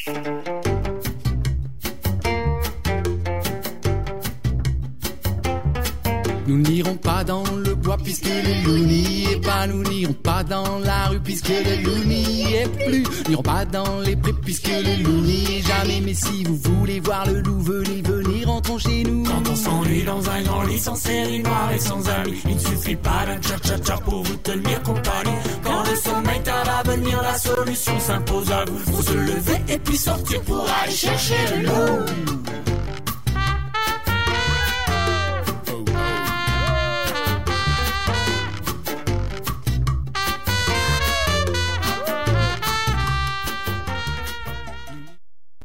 Nous n'irons pas dans le bois puisque le loup n'y est pas. Nous n'irons pas dans la rue puisque le loup n'y est plus. Nous n'irons pas dans les prés puisque le loup n'y est jamais. Mais si vous voulez voir le loup, venez, rentrons chez nous. Quand on s'ennuie dans un grand lit sans série noire et sans amis, il ne suffit pas d'un cha-cha-cha pour vous tenir compagnie. Quand le sommeil tarde à venir, la solution s'impose à vous. Faut se lever et puis sortir pour aller chercher le loup.